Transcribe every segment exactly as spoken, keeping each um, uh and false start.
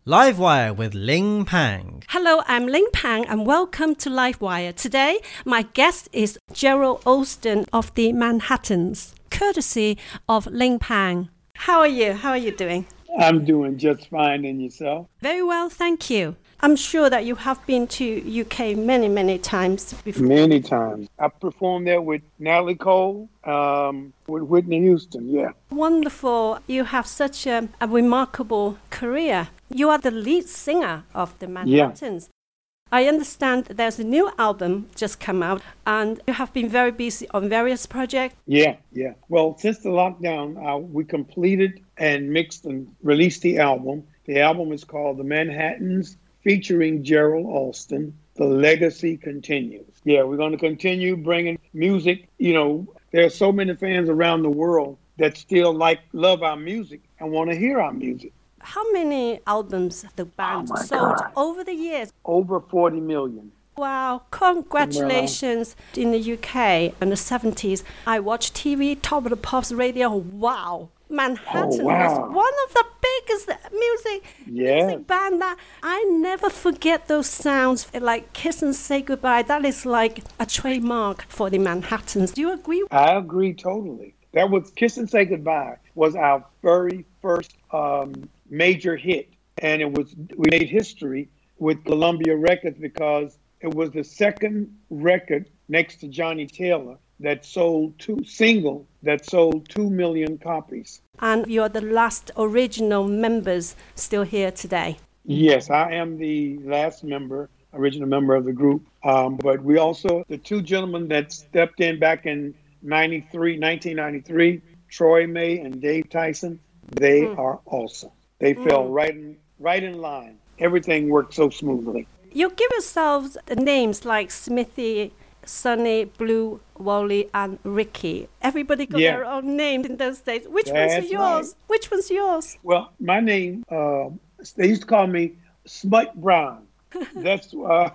Livewire with Ling Pang. Hello, I'm Ling Pang and welcome to Livewire. Today, my guest is Gerald Alston of the Manhattans, courtesy of Ling Pang. How are you? How are you doing? I'm doing just fine, and yourself? Very well, thank you. I'm sure that you have been to U K many, many times before. Many times. I performed there with Natalie Cole, um, with Whitney Houston, yeah. Wonderful. You have such a, a remarkable career. You are the lead singer of the Manhattans. Yeah. I understand there's a new album just come out, and you have been very busy on various projects. Yeah, yeah. Well, since the lockdown, uh, we completed and mixed and released the album. The album is called The Manhattans, featuring Gerald Alston. The legacy continues. Yeah, we're going to continue bringing music. You know, there are so many fans around the world that still like, love our music and want to hear our music. How many albums the band oh sold God. over the years? Over forty million. Wow, congratulations. In the U K in the seventies, I watched T V, Top of the Pops radio. Wow. Manhattan oh, wow. was one of the biggest music, yes. music band that I never forget those sounds like Kiss and Say Goodbye. That is like a trademark for the Manhattans. Do you agree? I agree totally. That was Kiss and Say Goodbye was our very first um, major hit. And it was we made history with Columbia Records because it was the second record next to Johnny Taylor that sold two single that sold two million copies. And you're the last original members still here today. Yes, I am the last member, original member of the group. Um, but we also, the two gentlemen that stepped in back in ninety-three, nineteen ninety-three, Troy May and Dave Tyson, they mm. are awesome. They mm. fell right in, right in line. Everything worked so smoothly. You give yourselves names like Smithy, Sonny, Blue, Wally, and Ricky. Everybody got yeah. their own names in those days. Which That's one's yours? Right. Which one's yours? Well, my name, uh, they used to call me Smut Brown. That's uh,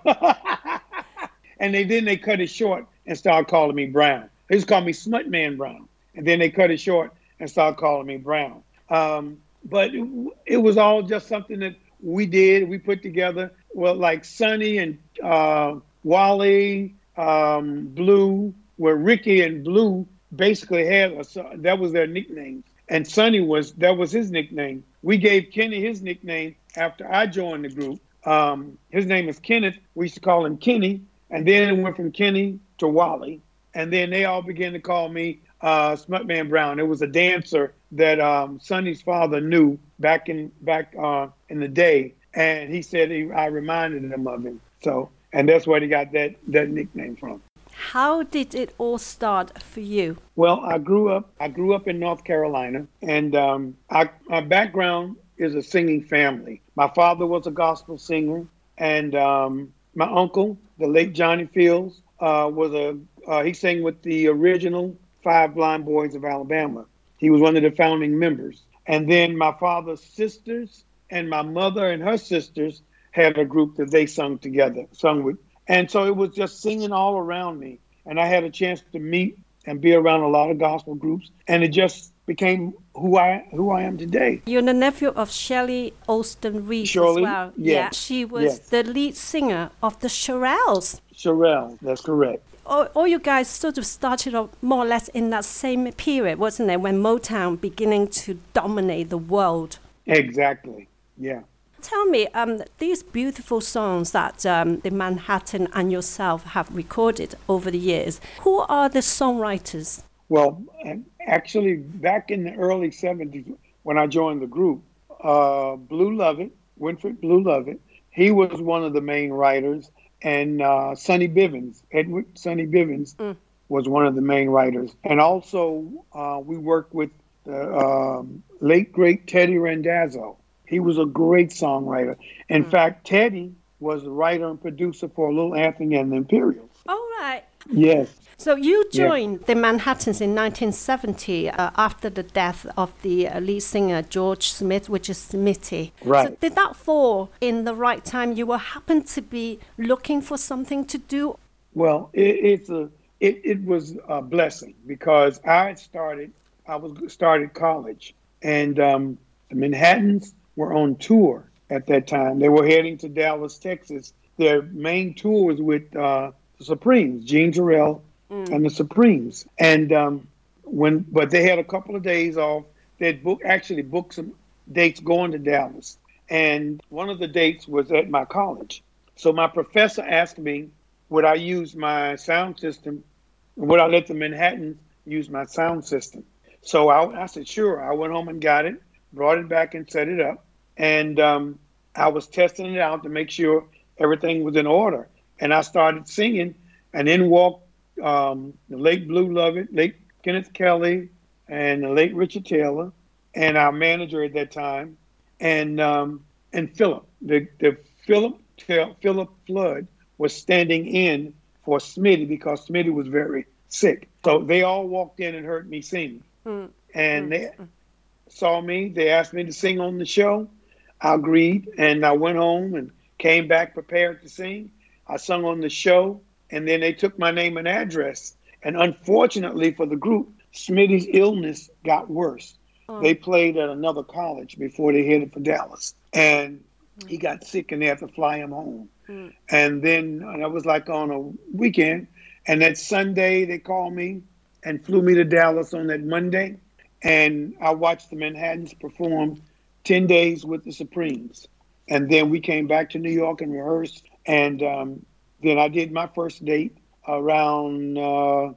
and they then they cut it short and started calling me Brown. They used to call me Smut Man Brown, and then they cut it short and started calling me Brown. Um, but it, it was all just something that we did. We put together. Well, like Sonny and uh, Wally. Um, Blue, where Ricky and Blue basically had a, that was their nickname, and Sonny was that was his nickname. We gave Kenny his nickname after I joined the group. Um, his name is Kenneth. We used to call him Kenny, and then it went from Kenny to Wally, and then they all began to call me uh, Smutman Brown. It was a dancer that um, Sonny's father knew back in back uh, in the day, and he said he, I reminded him of him. So. And that's where he got that, that nickname from. How did it all start for you? Well, I grew up I grew up in North Carolina, and um, I, my background is a singing family. My father was a gospel singer, and um, my uncle, the late Johnny Fields, uh, was a uh, he sang with the original Five Blind Boys of Alabama. He was one of the founding members. And then my father's sisters and my mother and her sisters had a group that they sung together, sung with. And so it was just singing all around me. And I had a chance to meet and be around a lot of gospel groups. And it just became who I who I am today. You're the nephew of Shelley Alston Reed Shirley, as well. Yes. Yeah, she was yes. the lead singer of the Shirelles. Shirelles, that's correct. All, all you guys sort of started off more or less in that same period, wasn't it? When Motown beginning to dominate the world. Exactly, yeah. Tell me, um, these beautiful songs that um, the Manhattan and yourself have recorded over the years, who are the songwriters? Well, actually, back in the early seventies, when I joined the group, uh, Blue Lovett, Winfred Blue Lovett, he was one of the main writers, and uh, Sonny Bivens, Edward Sonny Bivens, mm. was one of the main writers. And also, uh, we worked with the um, late, great Teddy Randazzo. He was a great songwriter. In mm. fact, Teddy was the writer and producer for Little Anthony and the Imperials. All right. Yes. So you joined yes. the Manhattans in nineteen seventy uh, after the death of the uh, lead singer George Smith, which is Smithy. Right. So did that fall in the right time? You were happened to be looking for something to do? Well, it, it's a it, it was a blessing because I had started I was started college, and um, the Manhattans were on tour at that time. They were heading to Dallas, Texas. Their main tour was with uh, the Supremes, Gene Terrell mm. and the Supremes. And um, when, but they had a couple of days off. They had book, actually booked some dates going to Dallas. And one of the dates was at my college. So my professor asked me, would I use my sound system? Would I let the Manhattans use my sound system? So I, I said, sure. I went home and got it, brought it back and set it up. And um, I was testing it out to make sure everything was in order. And I started singing, and then walked um, the late Blue Lovett, late Kenneth Kelly, and the late Richard Taylor, and our manager at that time, and um, and Philip. The, the Philip Philip Flood was standing in for Smitty because Smitty was very sick. So they all walked in and heard me sing. Mm. And mm. they saw me. They asked me to sing on the show. I agreed, and I went home and came back prepared to sing. I sung on the show, and then they took my name and address. And unfortunately for the group, Smitty's illness got worse. Oh. They played at another college before they headed for Dallas. And mm. he got sick, and they had to fly him home. Mm. And then uh, that was like on a weekend. And that Sunday, they called me and flew me to Dallas on that Monday. And I watched the Manhattans perform ten days with the Supremes. And then we came back to New York and rehearsed. And um, then I did my first date around uh,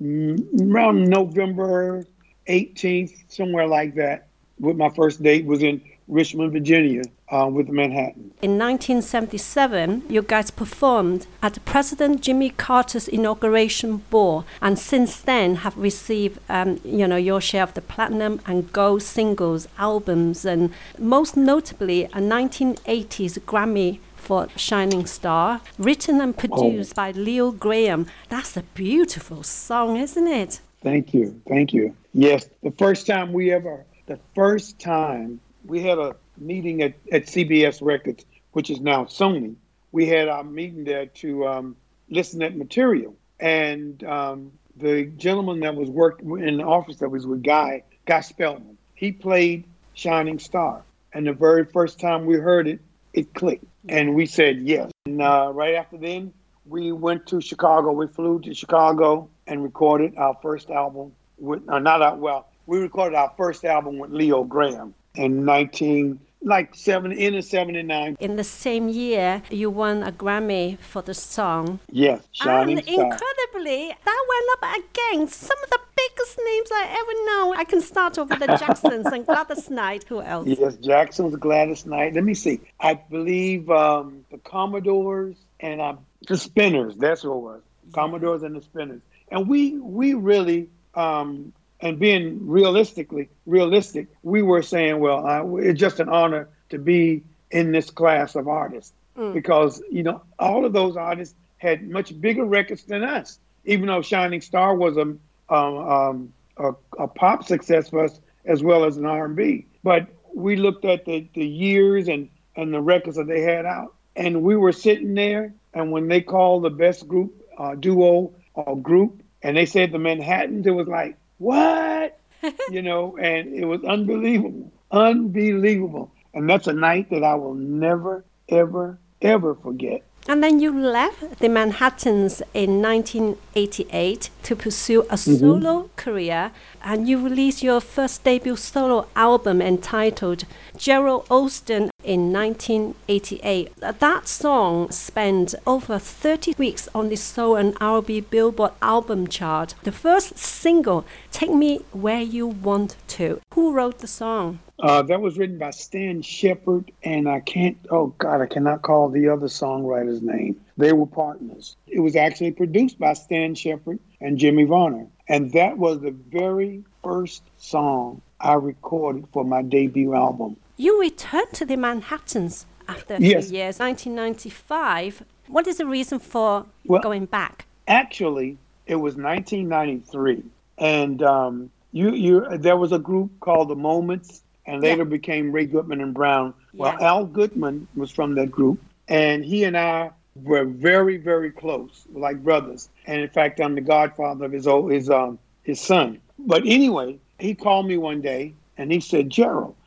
around November eighteenth, somewhere like that. With my first date was in Richmond, Virginia, uh, with the Manhattans. In nineteen seventy-seven, you guys performed at President Jimmy Carter's inauguration ball, and since then have received, um, you know, your share of the platinum and gold singles, albums, and most notably a nineteen eighties Grammy for Shining Star, written and produced oh. by Leo Graham. That's a beautiful song, isn't it? Thank you, thank you. Yes, the first time we ever, the first time we had a meeting at, at C B S Records, which is now Sony. We had our meeting there to um, listen at material. And um, the gentleman that was working in the office that was with Guy, Guy Spellman, he played Shining Star. And the very first time we heard it, it clicked. And we said yes. And uh, right after then, we went to Chicago. We flew to Chicago and recorded our first album with, uh, not our, well, we recorded our first album with Leo Graham in nineteen, like seven, in the seventy-nine. In the same year, you won a Grammy for the song. Yes, Shining and Star. Incredibly, that went up against some of the biggest names I ever know. I can start off with the Jacksons and Gladys Knight. Who else? Yes, Jacksons, Gladys Knight. Let me see. I believe um, the Commodores and uh, the Spinners. That's what it was. Yeah. Commodores and the Spinners. And we we really... Um, And being realistically realistic, we were saying, well, uh, it's just an honor to be in this class of artists mm. because, you know, all of those artists had much bigger records than us, even though Shining Star was a, um, um, a, a pop success for us as well as an R and B. But we looked at the, the years and, and the records that they had out, and we were sitting there, and when they called the best group, uh, duo or group, and they said the Manhattans, it was like, what? You know, and it was unbelievable, unbelievable. And that's a night that I will never, ever, ever forget. And then you left the Manhattans in nineteen eighty-eight to pursue a mm-hmm. solo career, and you released your first debut solo album entitled Gerald Alston in nineteen eighty-eight. That song spent over thirty weeks on the Soul and R and B Billboard album chart. The first single, Take Me Where You Want To. Who wrote the song? Uh, that was written by Stan Shepard, and I can't, oh God, I cannot call the other songwriter's name. They were partners. It was actually produced by Stan Shepard and Jimmy Varner. And that was the very first song I recorded for my debut album. You returned to the Manhattans after a yes. few years, nineteen ninety-five. What is the reason for well, going back? Actually, it was nineteen ninety-three. And um, you, you, there was a group called The Moments, and later yeah. became Ray Goodman and Brown. Well, yeah. Al Goodman was from that group, and he and I were very, very close, like brothers. And in fact, I'm the godfather of his old, his um his son. But anyway, he called me one day, and he said, Gerald,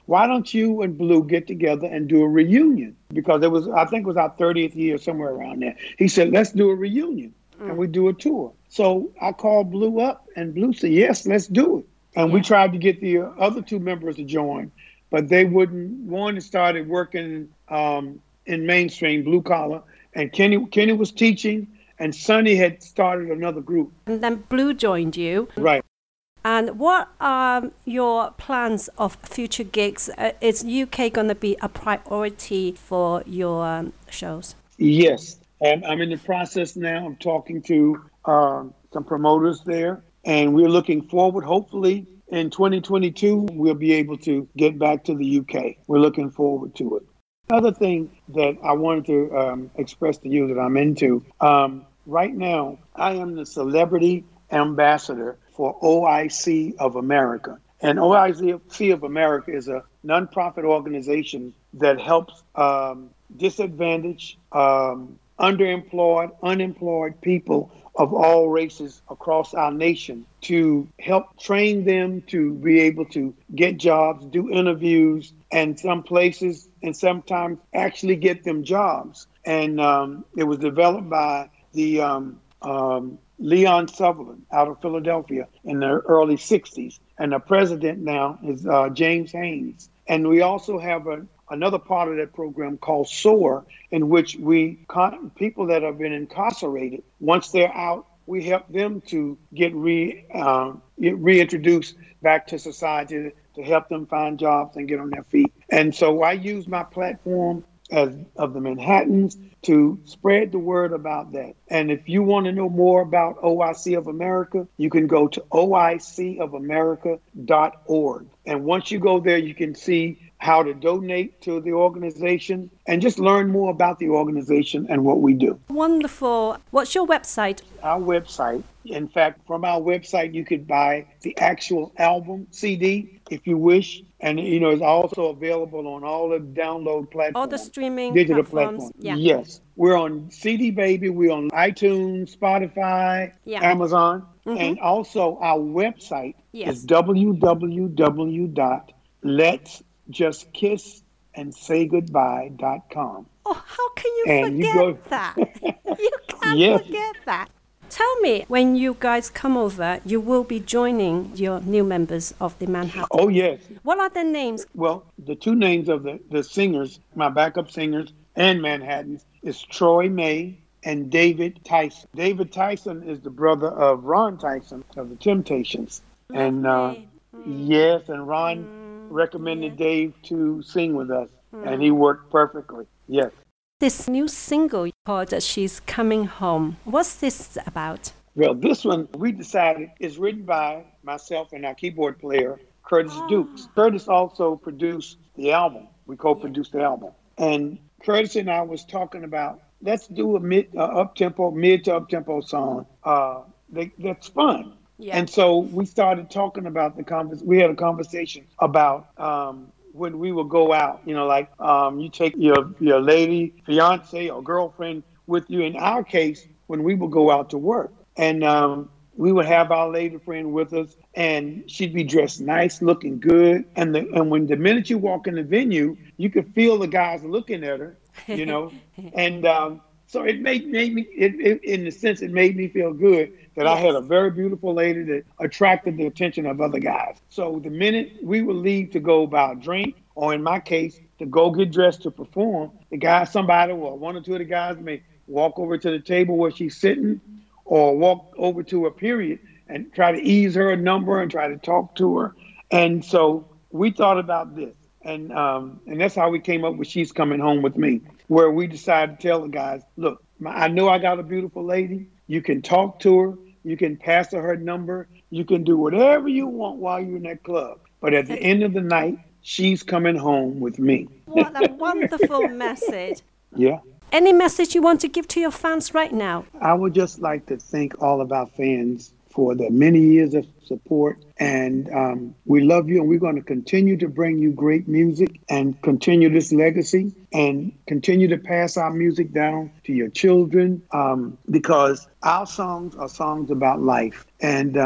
why don't you and Blue get together and do a reunion? Because it was, I think it was our thirtieth year, somewhere around there. He said, let's do a reunion. Mm. And we do a tour. So I called Blue up, and Blue said, yes, let's do it. And yeah. we tried to get the other two members to join, but they wouldn't. One started working um, in mainstream, blue collar, and Kenny Kenny was teaching, and Sonny had started another group. And then Blue joined you. Right. And what are your plans of future gigs? Uh, is U K going to be a priority for your um, shows? Yes. And I'm in the process now of talking to uh, some promoters there. And we're looking forward, hopefully, in twenty twenty-two, we'll be able to get back to the U K. We're looking forward to it. Another thing that I wanted to um, express to you that I'm into, um, right now, I am the celebrity ambassador for O I C of America. And O I C of America is a nonprofit organization that helps um, disadvantaged, um, underemployed, unemployed people of all races across our nation to help train them to be able to get jobs, do interviews, and some places, and sometimes actually get them jobs. And um, it was developed by the um, um, Leon Sutherland out of Philadelphia in the early sixties. And the president now is uh, James Haynes. And we also have a, another part of that program called SOAR, in which we, con- people that have been incarcerated, once they're out, we help them to get re uh, get reintroduced back to society, to help them find jobs and get on their feet. And so I use my platform as of the Manhattans to spread the word about that. And if you want to know more about O I C of America, you can go to O I C of America dot org. And once you go there, you can see how to donate to the organization and just learn more about the organization and what we do. Wonderful. What's your website? Our website, in fact, from our website, you could buy the actual album C D if you wish. And, you know, it's also available on all the download platforms. All the streaming digital platforms. platforms. Yeah. Yes. We're on C D Baby. We're on iTunes, Spotify, yeah. Amazon. Mm-hmm. And also our website yes. is w w w dot let's just kiss and say goodbye dot com. Oh, how can you and forget you go... that? You can't yes. forget that. Tell me, when you guys come over, you will be joining your new members of the Manhattan. Oh, yes. What are their names? Well, the two names of the, the singers, my backup singers and Manhattans, is Troy May and David Tyson. David Tyson is the brother of Ron Tyson of the Temptations. Lovely. And uh, mm. yes, and Ron mm. recommended yeah. Dave to sing with us, mm. and he worked perfectly. Yes. This new single called She's Coming Home. What's this about? Well, this one, we decided, is written by myself and our keyboard player, Curtis oh. Dukes. Curtis also produced the album. We co-produced yeah. the album. And Curtis and I was talking about, let's do a mid, uh, up-tempo, mid to up-tempo song. Uh, they, that's fun. Yeah. And so we started talking about the conversation. We had a conversation about um, when we would go out, you know, like um, you take your your lady, fiance, or girlfriend with you. In our case, when we would go out to work, and um, we would have our lady friend with us, and she'd be dressed nice, looking good. And the and when the minute you walk in the venue, you could feel the guys looking at her, you know. and um, so it made made me, it, it, in a sense, it made me feel good that yes. I had a very beautiful lady that attracted the attention of other guys. So the minute we would leave to go buy a drink, or in my case, to go get dressed to perform, the guy, somebody, or one or two of the guys may walk over to the table where she's sitting, or walk over to her period and try to ease her a number and try to talk to her. And so we thought about this. And um, and that's how we came up with She's Coming Home with Me, where we decided to tell the guys, look, I know I got a beautiful lady. You can talk to her. You can pass her her number. You can do whatever you want while you're in that club. But at the end of the night, she's coming home with me. What a wonderful message. Yeah. Any message you want to give to your fans right now? I would just like to thank all of our fans for the many years of support. And um, we love you, and we're going to continue to bring you great music and continue this legacy and continue to pass our music down to your children, um, because our songs are songs about life. And um,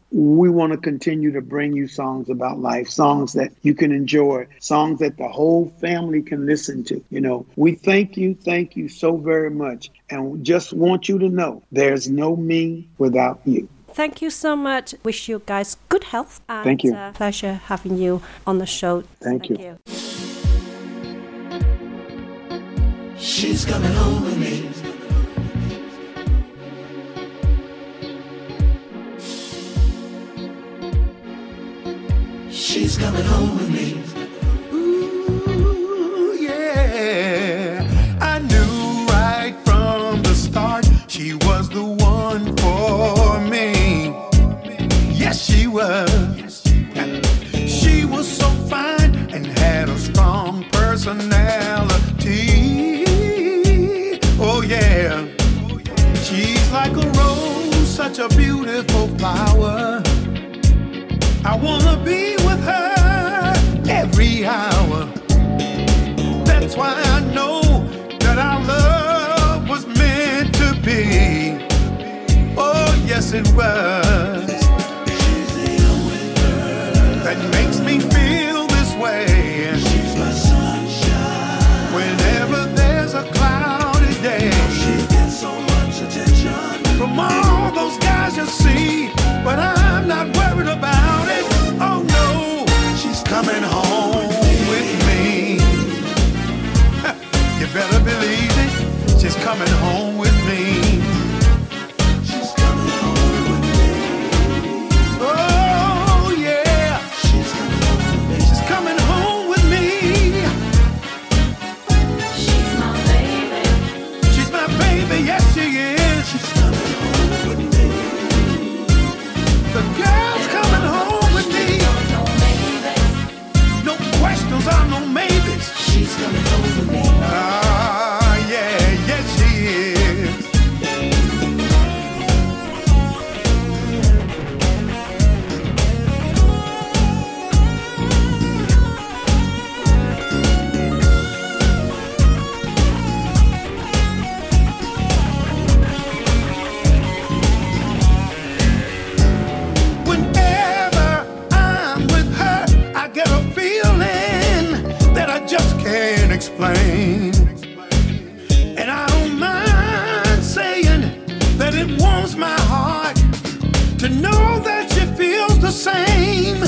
we want to continue to bring you songs about life, songs that you can enjoy, songs that the whole family can listen to. You know, we thank you, thank you so very much. And just want you to know there's no me without you. Thank you so much. Wish you guys good health. And Thank you. Uh, pleasure having you on the show. Thank, Thank you. you. She's coming home with me. She's coming home with me. Ooh, yeah. I knew right from the start she was the one for me. Yes, she was. She was so fine and had a strong personality. Oh, yeah. She's like a rose, such a beautiful flower. I wanna be with her every hour. That's why I know that our love was meant to be. Oh, yes, it was. She's the only girl that makes me feel this way. She's my sunshine. Whenever there's a cloudy day, she gets so much attention from all those guys you see. But I'm not worried about it. Oh no, she's coming home with me. You better believe it. She's coming home with me. She's coming home with me. Oh yeah, she's coming home with me. She's coming home with me. She's my baby. She's my baby, yes she is. She's coming home with me. The girl's coming home with me. No questions or no maybes. She's coming home with me. Ah, yeah, yes she is. Whenever I'm with her, I get a feeling that I just can't explain. And I don't mind saying that it warms my heart to know that she feels the same.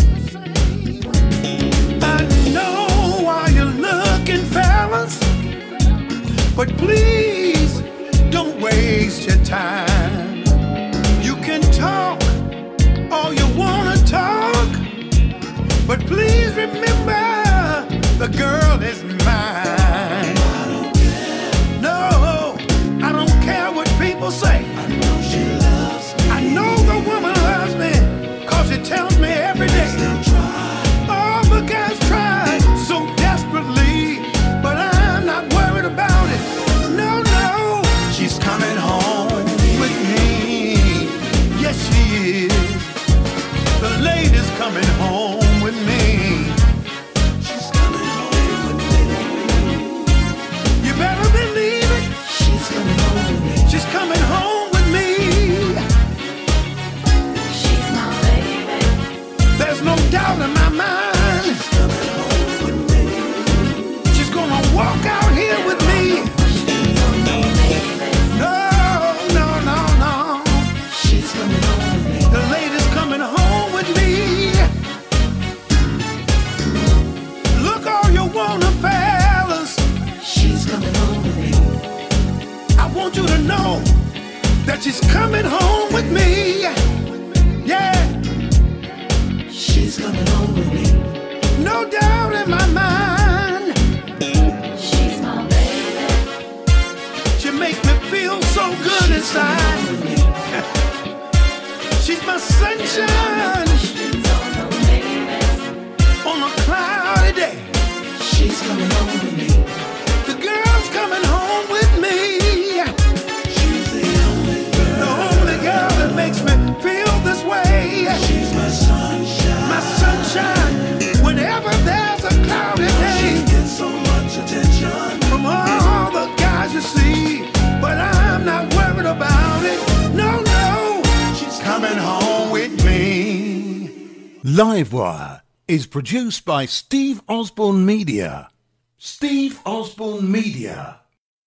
I know why you're looking, fellas, but please don't waste your time. You can talk all you wanna talk, but please remember the girl is mine. I don't care. No, I don't care what people say. I know she loves me. I know the woman loves me, cause she tells me every day. Still try. All the guys try so desperately, but I'm not worried about it. No, no, she's coming home with me. Yes, she is. The lady's coming home with me. She's coming home with me. You better believe it. She's coming home with me. She's coming home with me. She's my baby. There's no doubt in my mind. She's coming home with me. She's gonna walk out here with me. Questions on no babies. No, no, no, no. She's coming home with me. The lady's coming home with me. Look all you wanna, fellas. She's coming home with me. I want you to know that she's coming home with me. Yeah, She's coming home with me. no doubt in my mind. She's my baby. She makes me feel so good inside. With me. She's my sunshine Questions on no babies. on a cloudy day. She's coming home with me. The girl's coming home with me. She's the only The girl. only girl that makes me feel this way. She's my sunshine. My sunshine. Whenever there's a cloudy She day, gets so much attention from all the guys you see, but I'm not worried about it. No, no, she's coming home with me. Livewire is produced by Steve Osborne Media. Steve Osborne Media.